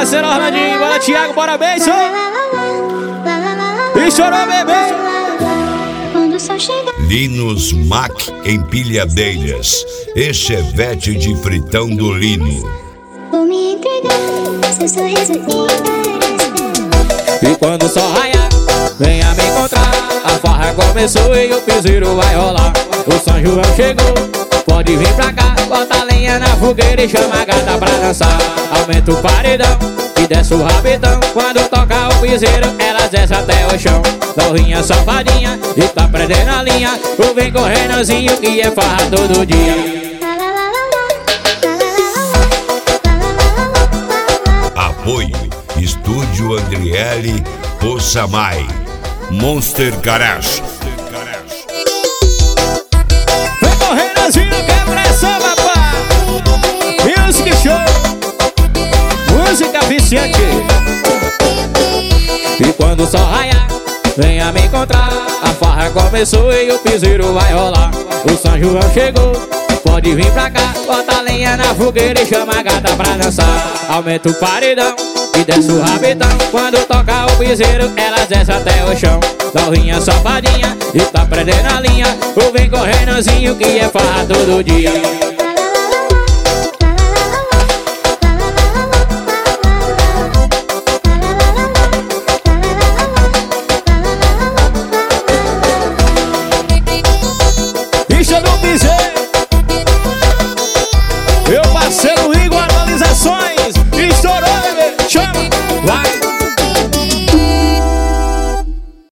parceiro Orlandinho. Bora, Thiago, bora, beijo. E chorou, bebê. Linus Mac Empilhadeiras e Chevette de Fritão do Lino. Vou me entregar, seu sorriso E quando o sol raiar, venha me encontrar. A farra começou e o piseiro vai rolar. O São João chegou, pode vir pra cá. Bota a lenha na fogueira e chama a gata pra dançar. Aumenta o paredão e desce o rabetão. Quando toca o piseiro, elas descem até o chão. Novinha safadinha e tá prendendo a linha. Ou vem correndozinho que é farra todo dia. Apoio Estúdio Andriele Ossamay Monster Garage. Vem correndozinho que é pressão, papai. Music show, música viciante. E quando o sol raiar, venha me encontrar. A farra começou e o piseiro vai rolar. O São João chegou, pode vir pra cá. Bota a lenha na fogueira e chama a gata pra dançar. Aumenta o paredão e desce o rabetão. Quando toca o piseiro, elas descem até o chão. Novinha safadinha e tá prendendo a linha. Ou vem correndozinho que é farra todo dia.